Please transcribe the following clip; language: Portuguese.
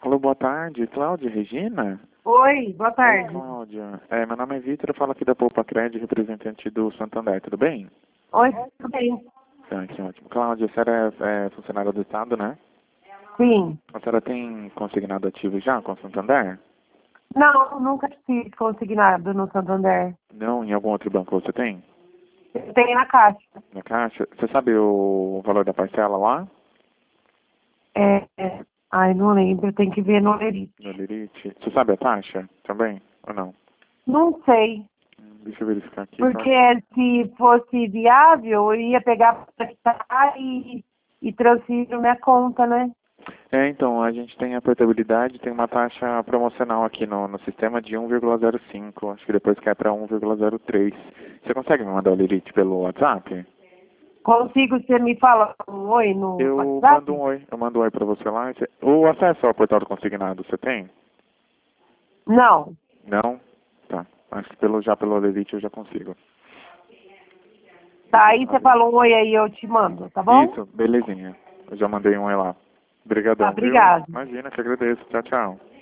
Alô, boa tarde. Cláudia Regina? Oi, boa Oi, tarde. Cláudia. Meu nome é Vitor, eu falo aqui da Poupa Cred, representante do Santander, tudo bem? Oi, tudo bem? Tá, que ótimo. Cláudia, a senhora é funcionária do Estado, né? Sim. A senhora tem consignado ativo já com o Santander? Não, nunca fiz consignado no Santander. Não? Em algum outro banco você tem? Eu tenho na Caixa. Na Caixa? Você sabe o valor da parcela lá? Ai, não lembro, tem que ver no Lerite. No Lerite? Você sabe a taxa também? Ou não? Não sei, Deixa eu verificar aqui. porque se fosse viável, eu ia pegar pra quitar e transferir na minha conta, né? Então, a gente tem a portabilidade, tem uma taxa promocional aqui no sistema de 1,05. Acho que depois cai para 1,03. Você consegue me mandar o Lerite pelo WhatsApp? Consigo, você me fala um oi no Eu WhatsApp? mando um oi. Eu mando um oi para você lá. O acesso ao portal do consignado, você tem? Não. Não? Tá. Acho que já pelo Lerite eu já consigo. Tá, aí você falou um oi aí, eu te mando, tá bom? Isso, belezinha. Eu já mandei um oi lá. Tá, Obrigadão, viu? obrigada. Imagina, te agradeço. Tchau, tchau.